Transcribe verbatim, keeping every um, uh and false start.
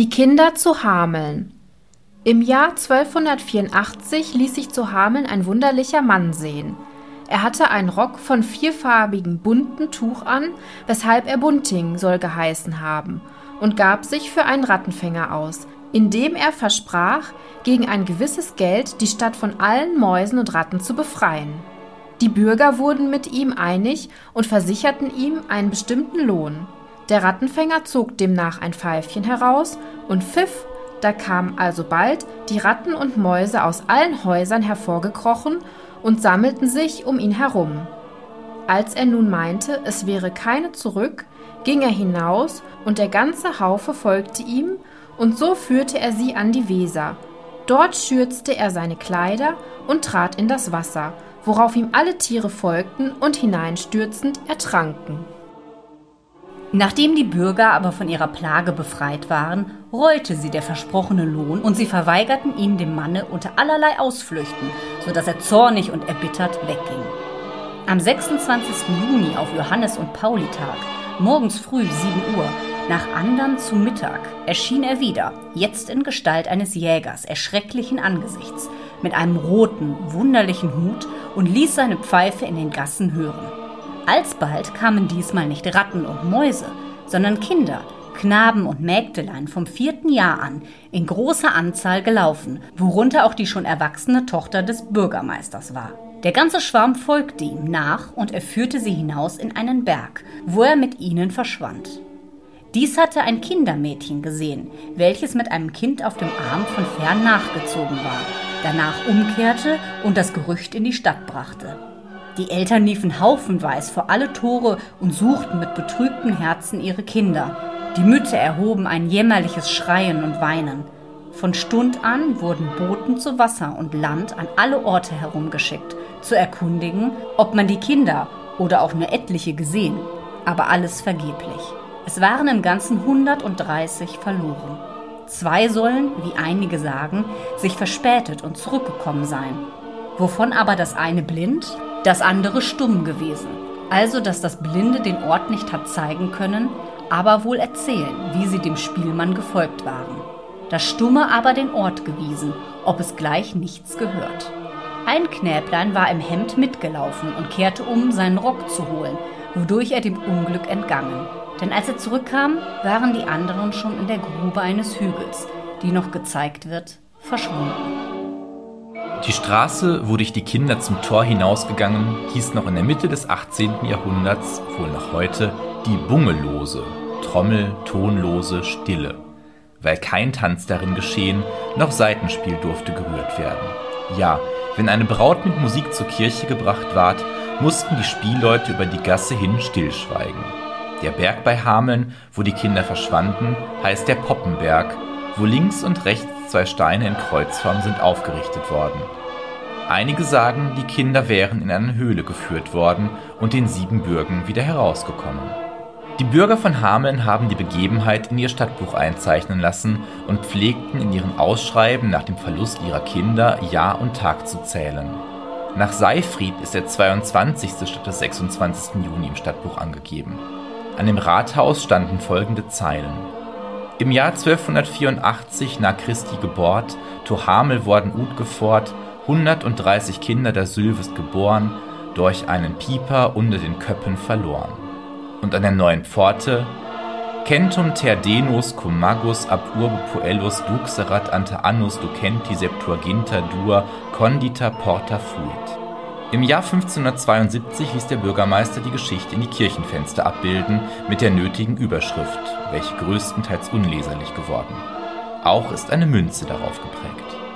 Die Kinder zu Hameln. Im Jahr zwölfhundertvierundachtzig ließ sich zu Hameln ein wunderlicher Mann sehen. Er hatte einen Rock von vierfarbigem bunten Tuch an, weshalb er Bunting soll geheißen haben, und gab sich für einen Rattenfänger aus, indem er versprach, gegen ein gewisses Geld die Stadt von allen Mäusen und Ratten zu befreien. Die Bürger wurden mit ihm einig und versicherten ihm einen bestimmten Lohn. Der Rattenfänger zog demnach ein Pfeifchen heraus und pfiff, da kamen alsobald die Ratten und Mäuse aus allen Häusern hervorgekrochen und sammelten sich um ihn herum. Als er nun meinte, es wäre keine zurück, ging er hinaus und der ganze Haufe folgte ihm, und so führte er sie an die Weser. Dort schürzte er seine Kleider und trat in das Wasser, worauf ihm alle Tiere folgten und hineinstürzend ertranken. Nachdem die Bürger aber von ihrer Plage befreit waren, rollte sie der versprochene Lohn und sie verweigerten ihn dem Manne unter allerlei Ausflüchten, sodass er zornig und erbittert wegging. Am sechsundzwanzigsten Juni auf Johannes- und Paulitag, morgens früh sieben Uhr, nach andern zu Mittag, erschien er wieder, jetzt in Gestalt eines Jägers, erschrecklichen Angesichts, mit einem roten, wunderlichen Hut und ließ seine Pfeife in den Gassen hören. Alsbald kamen diesmal nicht Ratten und Mäuse, sondern Kinder, Knaben und Mägdelein vom vierten Jahr an, in großer Anzahl gelaufen, worunter auch die schon erwachsene Tochter des Bürgermeisters war. Der ganze Schwarm folgte ihm nach und er führte sie hinaus in einen Berg, wo er mit ihnen verschwand. Dies hatte ein Kindermädchen gesehen, welches mit einem Kind auf dem Arm von fern nachgezogen war, danach umkehrte und das Gerücht in die Stadt brachte. Die Eltern liefen haufenweis vor alle Tore und suchten mit betrübten Herzen ihre Kinder. Die Mütter erhoben ein jämmerliches Schreien und Weinen. Von Stund an wurden Boten zu Wasser und Land an alle Orte herumgeschickt, zu erkundigen, ob man die Kinder oder auch nur etliche gesehen, aber alles vergeblich. Es waren im Ganzen hundertunddreißig verloren. Zwei sollen, wie einige sagen, sich verspätet und zurückgekommen sein, wovon aber das eine blind, das andere stumm gewesen, also dass das Blinde den Ort nicht hat zeigen können, aber wohl erzählen, wie sie dem Spielmann gefolgt waren. Das Stumme aber den Ort gewiesen, ob es gleich nichts gehört. Ein Knäblein war im Hemd mitgelaufen und kehrte um, seinen Rock zu holen, wodurch er dem Unglück entgangen. Denn als er zurückkam, waren die anderen schon in der Grube eines Hügels, die noch gezeigt wird, verschwunden. Die Straße, wodurch die Kinder zum Tor hinausgegangen, hieß noch in der Mitte des achtzehnten Jahrhunderts, wohl noch heute, die Bungelose, Trommel, tonlose Stille, weil kein Tanz darin geschehen, noch Saitenspiel durfte gerührt werden. Ja, wenn eine Braut mit Musik zur Kirche gebracht ward, mussten die Spielleute über die Gasse hin stillschweigen. Der Berg bei Hameln, wo die Kinder verschwanden, heißt der Poppenberg, wo links und rechts zwei Steine in Kreuzform sind aufgerichtet worden. Einige sagen, die Kinder wären in eine Höhle geführt worden und den Siebenbürgen wieder herausgekommen. Die Bürger von Hameln haben die Begebenheit in ihr Stadtbuch einzeichnen lassen und pflegten in ihren Ausschreiben nach dem Verlust ihrer Kinder Jahr und Tag zu zählen. Nach Seyfried ist der zweiundzwanzigste statt des sechsundzwanzigsten Juni im Stadtbuch angegeben. An dem Rathaus standen folgende Zeilen: Im Jahr zwölfhundertvierundachtzig nach Christi Geburt, to Hamel worden ut gefort, hundertunddreißig Kinder der Sylvest geboren, durch einen Pieper unter den Köppen verloren. Und an der neuen Pforte: Centum ter denus cum magus ab urbe puellus duxerat ante annus ducenti septuaginta dua condita porta fuit. Im Jahr fünfzehnhundertzweiundsiebzig ließ der Bürgermeister die Geschichte in die Kirchenfenster abbilden mit der nötigen Überschrift, welche größtenteils unleserlich geworden. Auch ist eine Münze darauf geprägt.